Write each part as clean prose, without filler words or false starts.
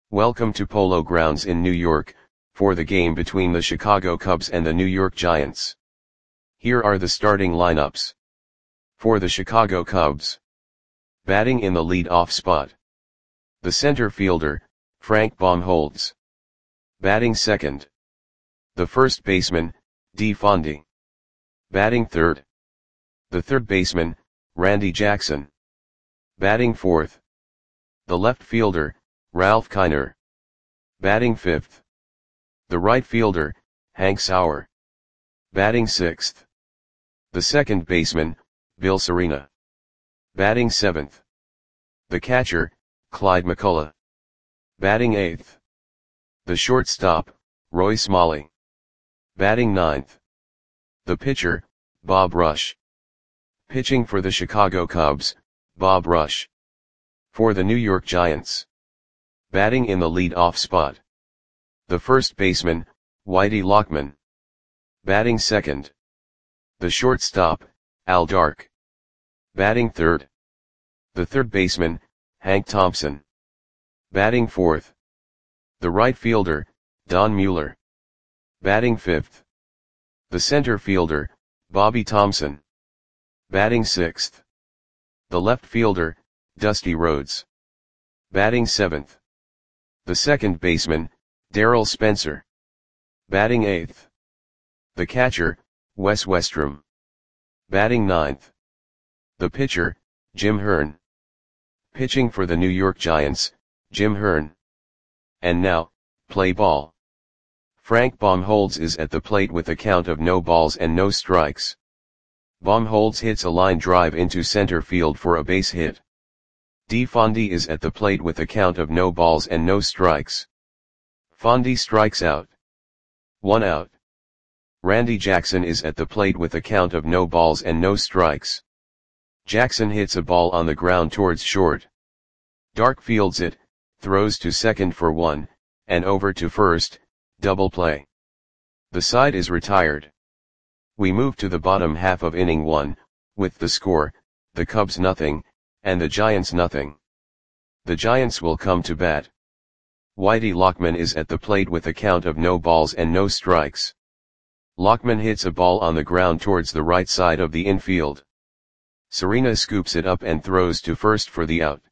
Welcome to Polo Grounds in New York, for the game between the Chicago Cubs and the New York Giants. Here are the starting lineups. For the Chicago Cubs. Batting in the lead-off spot. The center fielder, Frank Baumholtz. Batting second. The first baseman, Dee Fondy. Batting third. The third baseman, Randy Jackson. Batting fourth. The left fielder, Ralph Kiner. Batting fifth. The right fielder, Hank Sauer. Batting sixth. The second baseman, Bill Cerina. Batting seventh. The catcher, Clyde McCullough. Batting eighth. The shortstop, Roy Smalley. Batting ninth. The pitcher, Bob Rush. Pitching for the Chicago Cubs, Bob Rush. For the New York Giants. Batting in the lead-off spot. The first baseman, Whitey Lockman. Batting second. The shortstop, Al Dark. Batting third. The third baseman, Hank Thompson. Batting fourth. The right fielder, Don Mueller. Batting fifth. The center fielder, Bobby Thompson. Batting sixth. The left fielder, Dusty Rhodes. Batting seventh. The second baseman, Darryl Spencer. Batting eighth. The catcher, Wes Westrom. Batting ninth. The pitcher, Jim Hearn. Pitching for the New York Giants, Jim Hearn. And now, play ball. Frank Baumholtz is at the plate with a count of no balls and no strikes. Baumholtz hits a line drive into center field for a base hit. Dee Fondy is at the plate with a count of no balls and no strikes. Fondy strikes out. 1 out. Randy Jackson is at the plate with a count of no balls and no strikes. Jackson hits a ball on the ground towards short. Dark fields it, throws to second for 1, and over to first, double play. The side is retired. We move to the bottom half of inning 1, with the score, the Cubs nothing, and the Giants nothing. The Giants will come to bat. Whitey Lockman is at the plate with a count of no balls and no strikes. Lockman hits a ball on the ground towards the right side of the infield. Cerina scoops it up and throws to first for the out.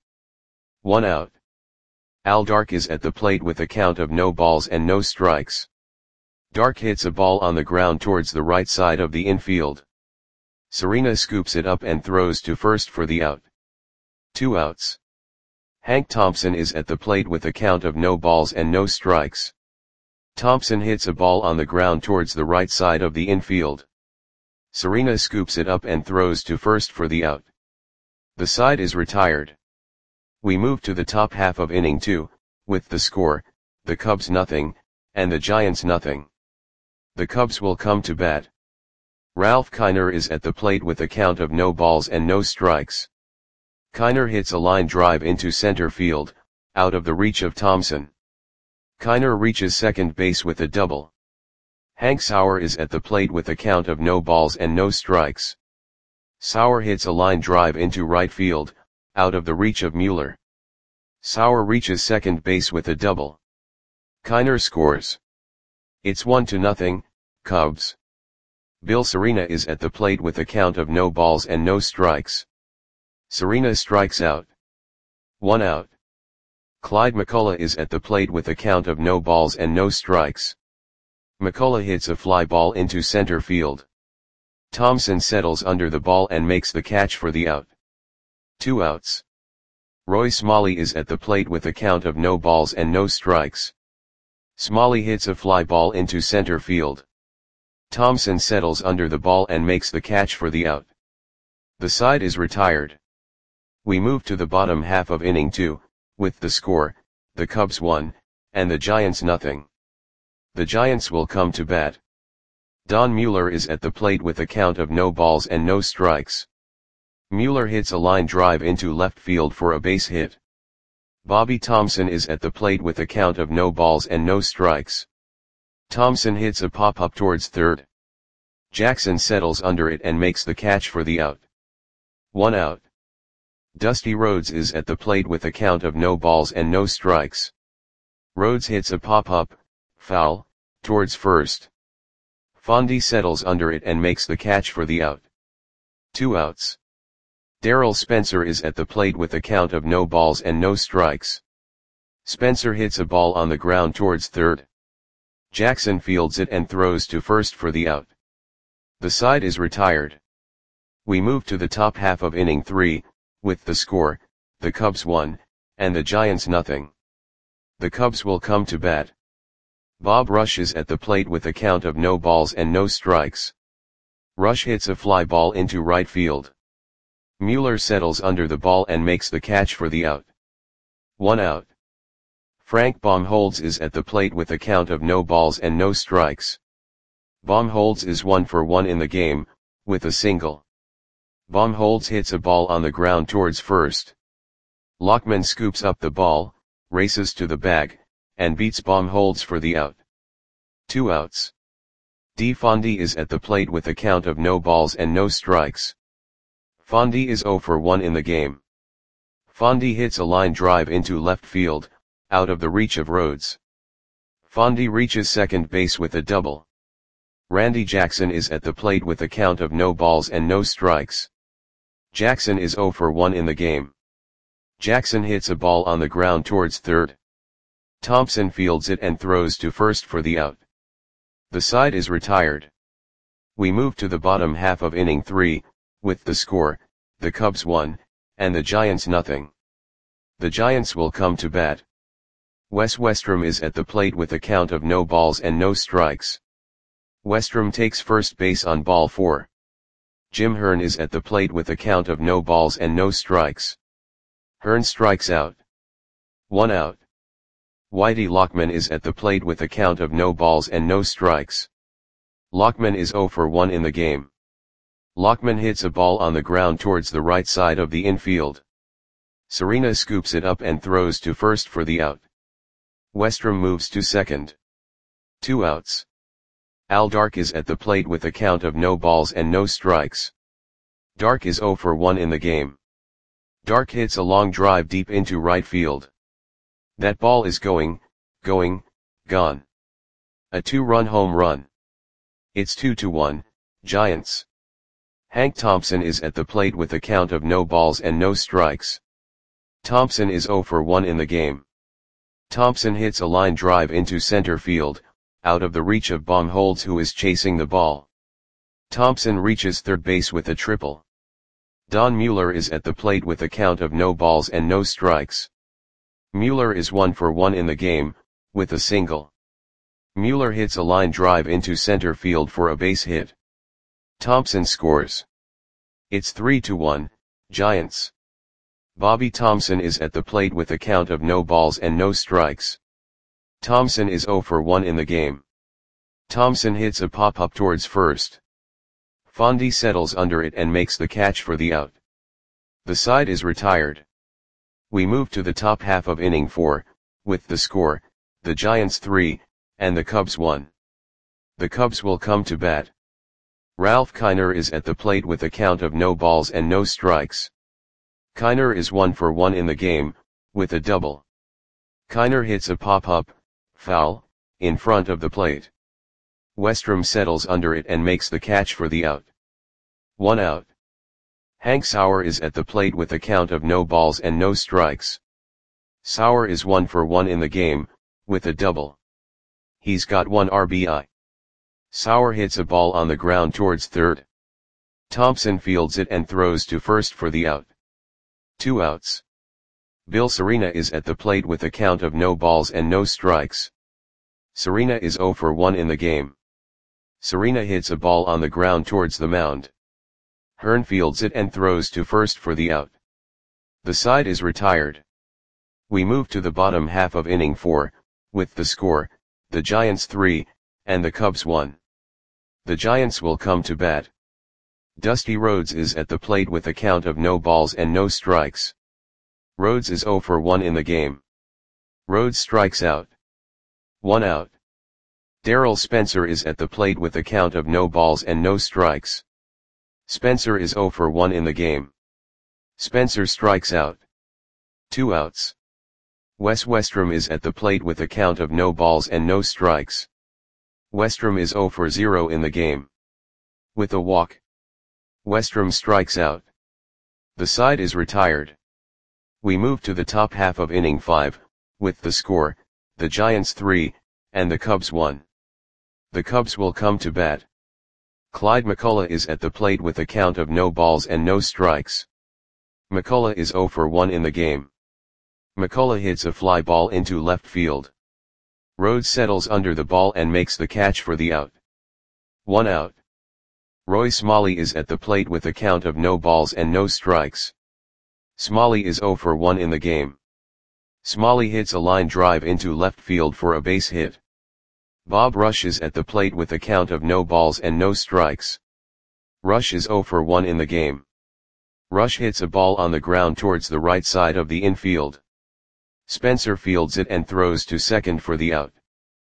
1 out. Al Dark is at the plate with a count of no balls and no strikes. Dark hits a ball on the ground towards the right side of the infield. Cerina scoops it up and throws to first for the out. 2 outs. Hank Thompson is at the plate with a count of no balls and no strikes. Thompson hits a ball on the ground towards the right side of the infield. Cerina scoops it up and throws to first for the out. The side is retired. We move to the top half of inning 2, with the score, the Cubs nothing, and the Giants nothing. The Cubs will come to bat. Ralph Kiner is at the plate with a count of no balls and no strikes. Kiner hits a line drive into center field, out of the reach of Thompson. Kiner reaches second base with a double. Hank Sauer is at the plate with a count of no balls and no strikes. Sauer hits a line drive into right field, out of the reach of Mueller. Sauer reaches second base with a double. Kiner scores. It's 1-0, Cubs. Bill Cerina is at the plate with a count of no balls and no strikes. Cerina strikes out. 1 out. Clyde McCullough is at the plate with a count of no balls and no strikes. McCullough hits a fly ball into center field. Thompson settles under the ball and makes the catch for the out. 2 outs. Roy Smalley is at the plate with a count of no balls and no strikes. Smalley hits a fly ball into center field. Thompson settles under the ball and makes the catch for the out. The side is retired. We move to the bottom half of inning 2, with the score, the Cubs 1, and the Giants nothing. The Giants will come to bat. Don Mueller is at the plate with a count of no balls and no strikes. Mueller hits a line drive into left field for a base hit. Bobby Thompson is at the plate with a count of no balls and no strikes. Thompson hits a pop-up towards third. Jackson settles under it and makes the catch for the out. 1 out. Dusty Rhodes is at the plate with a count of no balls and no strikes. Rhodes hits a pop-up, foul, towards first. Fondy settles under it and makes the catch for the out. 2 outs. Darrell Spencer is at the plate with a count of no balls and no strikes. Spencer hits a ball on the ground towards third. Jackson fields it and throws to first for the out. The side is retired. We move to the top half of inning 3, with the score, the Cubs 1, and the Giants nothing. The Cubs will come to bat. Bob Rush is at the plate with a count of no balls and no strikes. Rush hits a fly ball into right field. Mueller settles under the ball and makes the catch for the out. 1 out. Frank Baumholtz is at the plate with a count of no balls and no strikes. Baumholtz is 1 for 1 in the game, with a single. Baumholtz hits a ball on the ground towards first. Lockman scoops up the ball, races to the bag, and beats Baumholtz for the out. 2 outs. D. Fondy is at the plate with a count of no balls and no strikes. Fondy is 0 for 1 in the game. Fondy hits a line drive into left field, out of the reach of Rhodes. Fondy reaches second base with a double. Randy Jackson is at the plate with a count of no balls and no strikes. Jackson is 0 for 1 in the game. Jackson hits a ball on the ground towards third. Thompson fields it and throws to first for the out. The side is retired. We move to the bottom half of inning 3, with the score, the Cubs 1, and the Giants nothing. The Giants will come to bat. Wes Westrom is at the plate with a count of no balls and no strikes. Westrom takes first base on ball 4. Jim Hearn is at the plate with a count of no balls and no strikes. Hearn strikes out. 1 out. Whitey Lockman is at the plate with a count of no balls and no strikes. Lockman is 0 for 1 in the game. Lockman hits a ball on the ground towards the right side of the infield. Serena scoops it up and throws to first for the out. Westrom moves to second. 2 outs. Al Dark is at the plate with a count of no balls and no strikes. Dark is 0 for 1 in the game. Dark hits a long drive deep into right field. That ball is gone. A 2-run home run. It's 2-1, Giants. Hank Thompson is at the plate with a count of no balls and no strikes. Thompson is 0 for 1 in the game. Thompson hits a line drive into center field, out of the reach of Baumholtz who is chasing the ball. Thompson reaches third base with a triple. Don Mueller is at the plate with a count of no balls and no strikes. Mueller is 1 for 1 in the game, with a single. Mueller hits a line drive into center field for a base hit. Thompson scores. It's 3-1, Giants. Bobby Thomson is at the plate with a count of no balls and no strikes. Thomson is 0 for 1 in the game. Thomson hits a pop-up towards first. Fondy settles under it and makes the catch for the out. The side is retired. We move to the top half of inning 4, with the score, the Giants 3, and the Cubs 1. The Cubs will come to bat. Ralph Kiner is at the plate with a count of no balls and no strikes. Kiner is 1 for 1 in the game, with a double. Kiner hits a pop-up, foul, in front of the plate. Westrom settles under it and makes the catch for the out. 1 out. Hank Sauer is at the plate with a count of no balls and no strikes. Sauer is 1 for 1 in the game, with a double. He's got 1 RBI. Sauer hits a ball on the ground towards third. Thompson fields it and throws to first for the out. 2 outs. Bill Serena is at the plate with a count of no balls and no strikes. Serena is 0 for 1 in the game. Serena hits a ball on the ground towards the mound. Hearn fields it and throws to first for the out. The side is retired. We move to the bottom half of inning 4, with the score, the Giants 3, and the Cubs 1. The Giants will come to bat. Dusty Rhodes is at the plate with a count of no balls and no strikes. Rhodes is 0 for 1 in the game. Rhodes strikes out. 1 out. Darrell Spencer is at the plate with a count of no balls and no strikes. Spencer is 0 for 1 in the game. Spencer strikes out. 2 outs. Wes Westrum is at the plate with a count of no balls and no strikes. Westrum is 0 for 0 in the game. With a walk, Westrum strikes out. The side is retired. We move to the top half of inning 5, with the score, the Giants 3, and the Cubs 1. The Cubs will come to bat. Clyde McCullough is at the plate with a count of no balls and no strikes. McCullough is 0 for 1 in the game. McCullough hits a fly ball into left field. Rhodes settles under the ball and makes the catch for the out. 1 out. Roy Smalley is at the plate with a count of no balls and no strikes. Smalley is 0 for 1 in the game. Smalley hits a line drive into left field for a base hit. Bob Rush is at the plate with a count of no balls and no strikes. Rush is 0 for 1 in the game. Rush hits a ball on the ground towards the right side of the infield. Spencer fields it and throws to second for the out.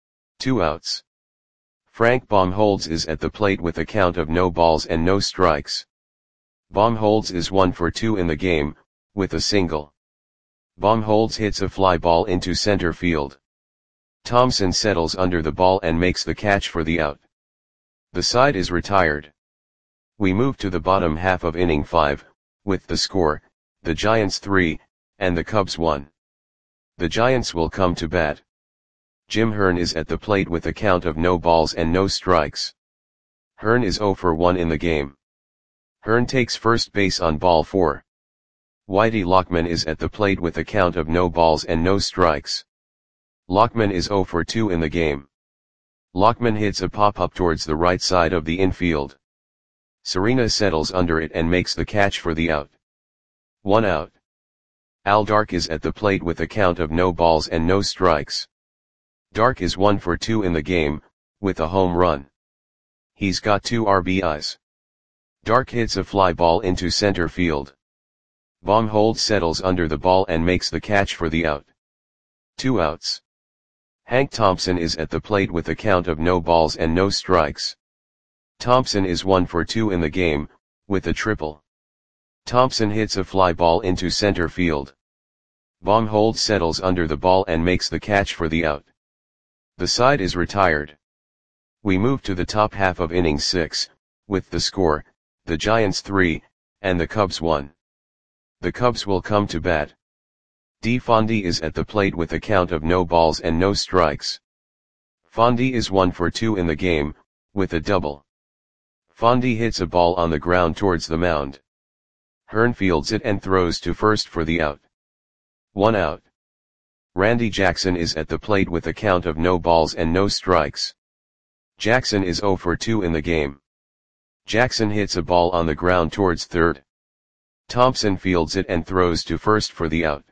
2 outs. Frank Baumholtz is at the plate with a count of no balls and no strikes. Baumholtz is 1 for 2 in the game, with a single. Baumholtz hits a fly ball into center field. Thompson settles under the ball and makes the catch for the out. The side is retired. We move to the bottom half of inning 5, with the score, the Giants 3, and the Cubs 1. The Giants will come to bat. Jim Hearn is at the plate with a count of no balls and no strikes. Hearn is 0 for 1 in the game. Hearn takes first base on ball 4. Whitey Lockman is at the plate with a count of no balls and no strikes. Lockman is 0 for 2 in the game. Lockman hits a pop-up towards the right side of the infield. Serena settles under it and makes the catch for the out. 1 out. Al Dark is at the plate with a count of no balls and no strikes. Dark is 1 for 2 in the game, with a home run. He's got 2 RBIs. Dark hits a fly ball into center field. Baumholtz settles under the ball and makes the catch for the out. 2 outs. Hank Thompson is at the plate with a count of no balls and no strikes. Thompson is 1 for 2 in the game, with a triple. Thompson hits a fly ball into center field. Baumholtz settles under the ball and makes the catch for the out. The side is retired. We move to the top half of inning 6, with the score, the Giants 3, and the Cubs 1. The Cubs will come to bat. D. Fondy is at the plate with a count of no balls and no strikes. Fondy is 1 for 2 in the game, with a double. Fondy hits a ball on the ground towards the mound. Hearn fields it and throws to first for the out. 1 out. Randy Jackson is at the plate with a count of no balls and no strikes. Jackson is 0 for 2 in the game. Jackson hits a ball on the ground towards third. Thompson fields it and throws to first for the out.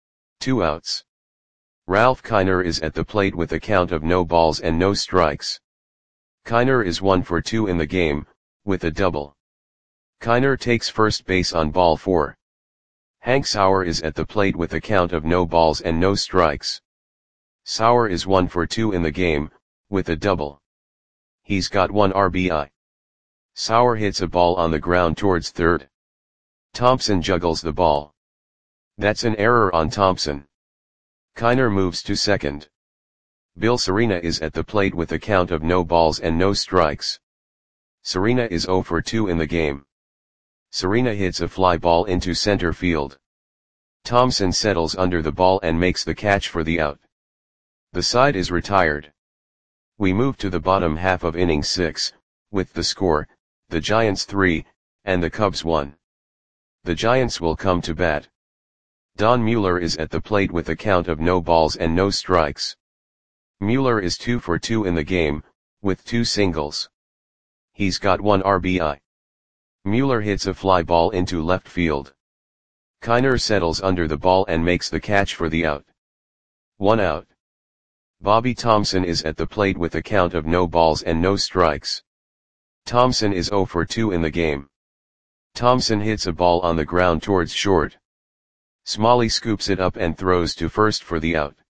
2 outs. Ralph Kiner is at the plate with a count of no balls and no strikes. Kiner is 1 for 2 in the game, with a double. Kiner takes first base on ball 4. Hank Sauer is at the plate with a count of no balls and no strikes. Sauer is 1 for 2 in the game, with a double. He's got 1 RBI. Sauer hits a ball on the ground towards third. Thompson juggles the ball. That's an error on Thompson. Kiner moves to second. Bill Serena is at the plate with a count of no balls and no strikes. Serena is 0 for 2 in the game. Serena hits a fly ball into center field. Thompson settles under the ball and makes the catch for the out. The side is retired. We move to the bottom half of inning 6, with the score, the Giants 3, and the Cubs 1. The Giants will come to bat. Don Mueller is at the plate with a count of no balls and no strikes. Mueller is 2 for 2 in the game, with 2 singles. He's got 1 RBI. Mueller hits a fly ball into left field. Kiner settles under the ball and makes the catch for the out. 1 out. Bobby Thompson is at the plate with a count of no balls and no strikes. Thompson is 0 for 2 in the game. Thompson hits a ball on the ground towards short. Smalley scoops it up and throws to first for the out.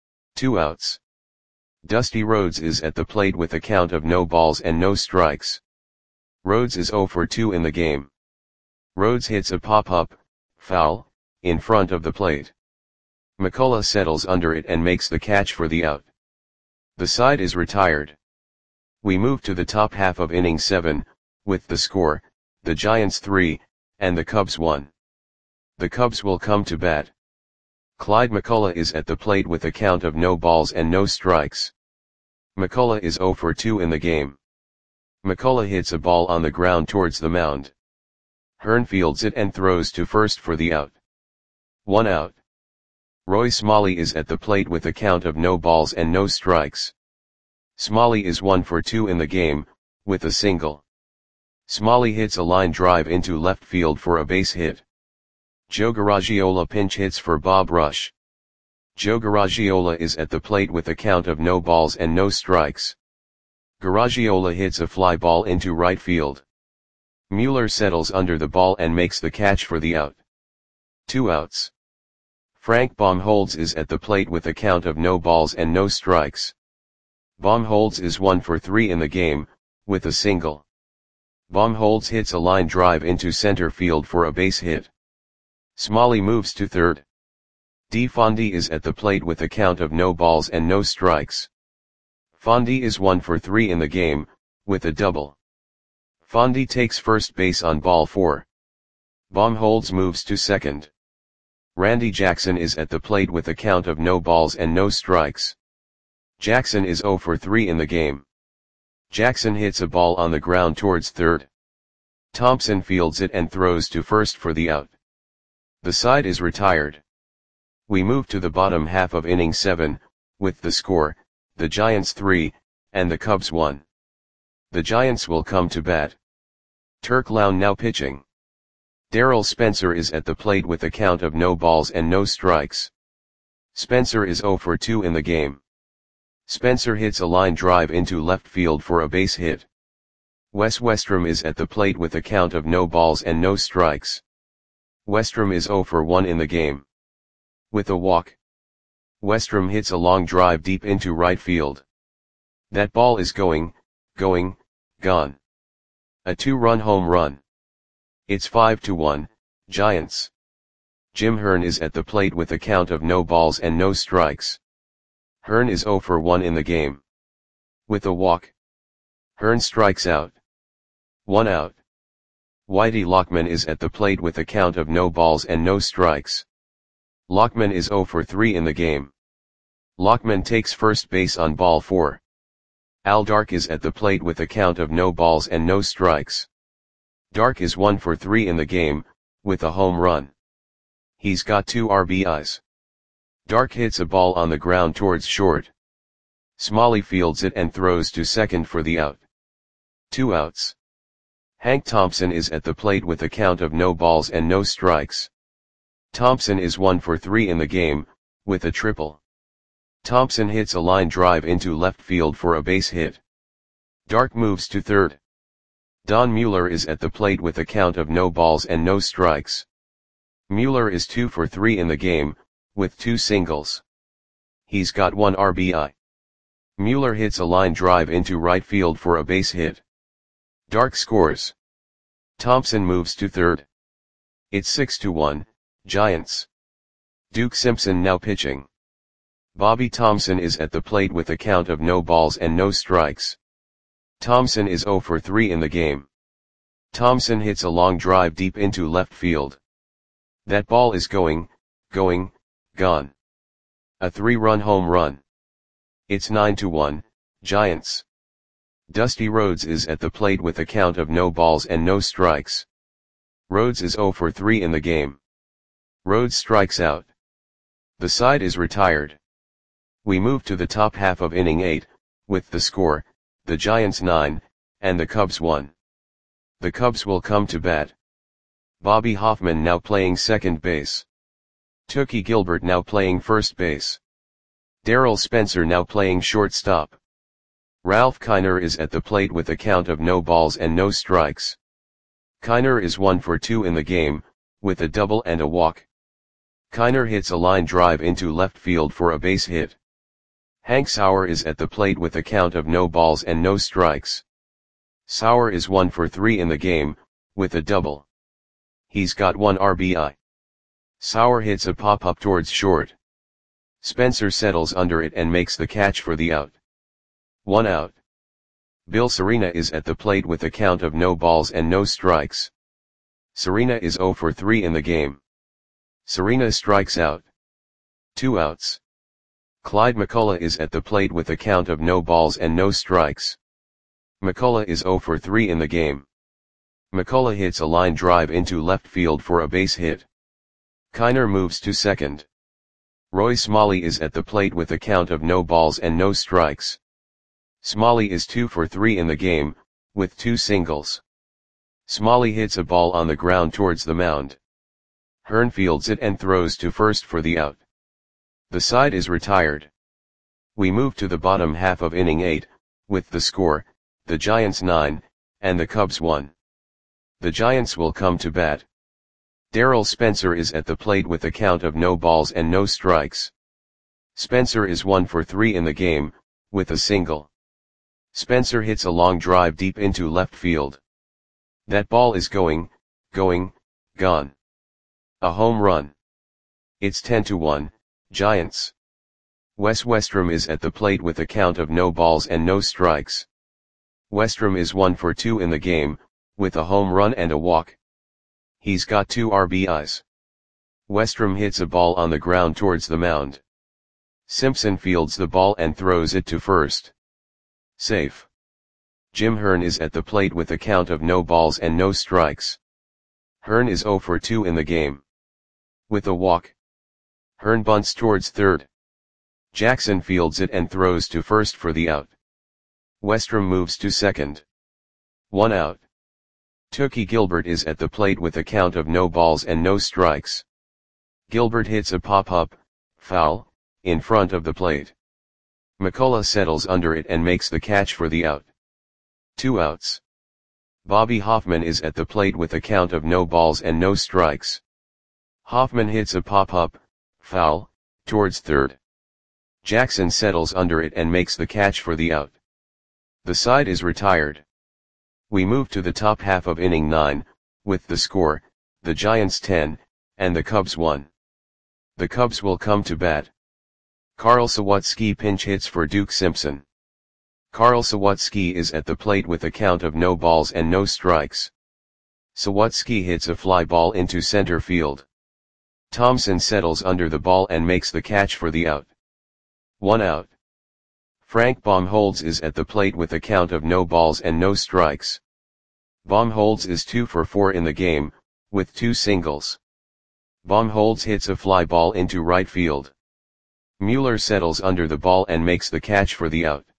2 outs. Dusty Rhodes is at the plate with a count of no balls and no strikes. Rhodes is 0 for 2 in the game. Rhodes hits a pop-up, foul, in front of the plate. McCullough settles under it and makes the catch for the out. The side is retired. We move to the top half of inning 7, with the score, the Giants 3, and the Cubs 1. The Cubs will come to bat. Clyde McCullough is at the plate with a count of no balls and no strikes. McCullough is 0 for 2 in the game. McCullough hits a ball on the ground towards the mound. Hearn fields it and throws to first for the out. 1 out. Roy Smalley is at the plate with a count of no balls and no strikes. Smalley is 1 for 2 in the game, with a single. Smalley hits a line drive into left field for a base hit. Joe Garagiola pinch hits for Bob Rush. Joe Garagiola is at the plate with a count of no balls and no strikes. Garagiola hits a fly ball into right field. Mueller settles under the ball and makes the catch for the out. 2 outs. Frank Baumholtz is at the plate with a count of no balls and no strikes. Baumholtz is 1 for 3 in the game, with a single. Baumholtz hits a line drive into center field for a base hit. Smalley moves to third. DeFondy is at the plate with a count of no balls and no strikes. Fondy is 1 for 3 in the game, with a double. Fondy takes first base on ball 4. Baumholtz moves to second. Randy Jackson is at the plate with a count of no balls and no strikes. Jackson is 0 for 3 in the game. Jackson hits a ball on the ground towards third. Thompson fields it and throws to first for the out. The side is retired. We move to the bottom half of inning 7, with the score, the Giants 3, and the Cubs 1. The Giants will come to bat. Turk Lown now pitching. Darrell Spencer is at the plate with a count of no balls and no strikes. Spencer is 0 for 2 in the game. Spencer hits a line drive into left field for a base hit. Wes Westrom is at the plate with a count of no balls and no strikes. Westrom is 0 for 1 in the game. With a walk. Westrom hits a long drive deep into right field. That ball is going, gone. A 2-run home run. It's 5-1, Giants. Jim Hearn is at the plate with a count of no balls and no strikes. Hearn is 0 for 1 in the game. With a walk. Hearn strikes out. 1 out. Whitey Lockman is at the plate with a count of no balls and no strikes. Lockman is 0 for 3 in the game. Lockman takes first base on ball 4. Al Dark is at the plate with a count of no balls and no strikes. Dark is 1 for 3 in the game, with a home run. He's got 2 RBIs. Dark hits a ball on the ground towards short. Smalley fields it and throws to second for the out. 2 outs. Hank Thompson is at the plate with a count of no balls and no strikes. Thompson is 1 for 3 in the game, with a triple. Thompson hits a line drive into left field for a base hit. Dark moves to third. Don Mueller is at the plate with a count of no balls and no strikes. Mueller is 2 for 3 in the game, with 2 singles. He's got 1 RBI. Mueller hits a line drive into right field for a base hit. Dark scores. Thompson moves to third. It's 6-1, Giants. Duke Simpson now pitching. Bobby Thomson is at the plate with a count of no balls and no strikes. Thomson is 0 for 3 in the game. Thomson hits a long drive deep into left field. That ball is going, gone. A 3-run home run. It's 9-1, Giants. Dusty Rhodes is at the plate with a count of no balls and no strikes. Rhodes is 0 for 3 in the game. Rhodes strikes out. The side is retired. We move to the top half of inning 8, with the score, the Giants 9, and the Cubs 1. The Cubs will come to bat. Bobby Hoffman now playing second base. Tookie Gilbert now playing first base. Darrell Spencer now playing shortstop. Ralph Kiner is at the plate with a count of no balls and no strikes. Kiner is 1 for 2 in the game, with a double and a walk. Kiner hits a line drive into left field for a base hit. Hank Sauer is at the plate with a count of no balls and no strikes. Sauer is 1 for 3 in the game, with a double. He's got 1 RBI. Sauer hits a pop-up towards short. Spencer settles under it and makes the catch for the out. 1 out. Bill Serena is at the plate with a count of no balls and no strikes. Serena is 0 for 3 in the game. Serena strikes out. 2 outs. Clyde McCullough is at the plate with a count of no balls and no strikes. McCullough is 0 for 3 in the game. McCullough hits a line drive into left field for a base hit. Kiner moves to second. Roy Smalley is at the plate with a count of no balls and no strikes. Smalley is 2 for 3 in the game, with 2 singles. Smalley hits a ball on the ground towards the mound. Hearn fields it and throws to first for the out. The side is retired. We move to the bottom half of inning 8, with the score, the Giants 9, and the Cubs 1. The Giants will come to bat. Darryl Spencer is at the plate with a count of no balls and no strikes. Spencer is 1 for 3 in the game, with a single. Spencer hits a long drive deep into left field. That ball is gone. A home run. It's 10-1, Giants. Wes Westrum is at the plate with a count of no balls and no strikes. Westrum is 1 for 2 in the game, with a home run and a walk. He's got 2 RBIs. Westrum hits a ball on the ground towards the mound. Simpson fields the ball and throws it to first. Safe. Jim Hearn is at the plate with a count of no balls and no strikes. Hearn is 0 for 2 in the game. With a walk. Hearn bunts towards third. Jackson fields it and throws to first for the out. Westrum moves to second. 1 out. Tookie Gilbert is at the plate with a count of no balls and no strikes. Gilbert hits a pop-up, foul, in front of the plate. McCullough settles under it and makes the catch for the out. 2 outs. Bobby Hoffman is at the plate with a count of no balls and no strikes. Hoffman hits a pop-up, foul, towards third. Jackson settles under it and makes the catch for the out. The side is retired. We move to the top half of inning 9, with the score, the Giants 10, and the Cubs 1. The Cubs will come to bat. Carl Sawatsky pinch hits for Duke Simpson. Carl Sawatsky is at the plate with a count of no balls and no strikes. Sawatsky hits a fly ball into center field. Thompson settles under the ball and makes the catch for the out. 1 out. Frank Baumholtz is at the plate with a count of no balls and no strikes. Baumholtz is 2 for 4 in the game, with 2 singles. Baumholtz hits a fly ball into right field. Mueller settles under the ball and makes the catch for the out.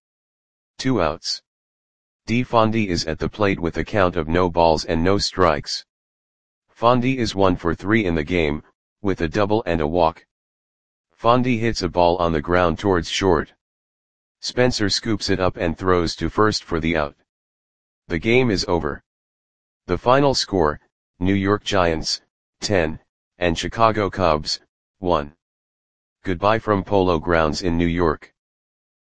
2 outs. D. Fondy is at the plate with a count of no balls and no strikes. Fondy is 1 for 3 in the game, with a double and a walk. Fondy hits a ball on the ground towards short. Spencer scoops it up and throws to first for the out. The game is over. The final score, New York Giants, 10, and Chicago Cubs, 1. Goodbye from Polo Grounds in New York.